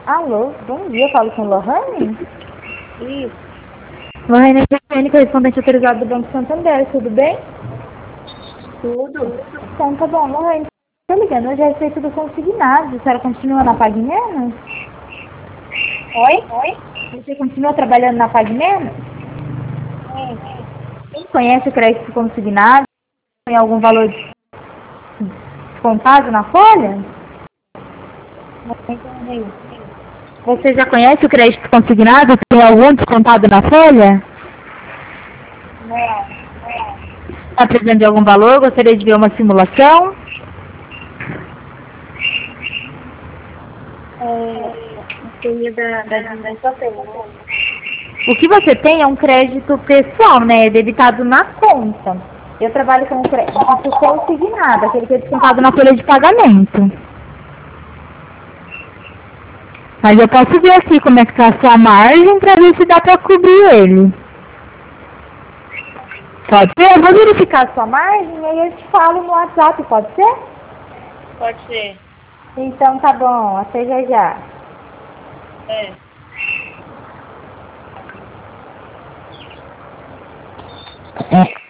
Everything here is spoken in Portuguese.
Alô, bom dia, falo com Lohane? Isso, Lohane é Cristiane, correspondente autorizado do Banco Santander, tudo bem? tudo. Então tá bom, Lohane, tô ligando hoje a respeito do consignado, a senhora continua na Pague Menos? Oi? Você continua trabalhando na Pague Menos? Sim. Conhece o crédito consignado? Tem algum valor descontado na folha? Não entendi. Você já conhece o crédito consignado? Tem algum descontado na folha? Não. Está precisando de algum valor? Gostaria de ver uma simulação? Seria da dívida que eu tenho, né? O que você tem é um crédito pessoal, né? É debitado na conta. Eu trabalho com crédito consignado, aquele que é descontado na folha de pagamento. Mas eu posso ver aqui como é que está a sua margem para ver se dá para cobrir ele. Pode ser? Eu vou verificar a sua margem e aí eu te falo no WhatsApp, pode ser? Pode ser. Então tá bom, até já já. É.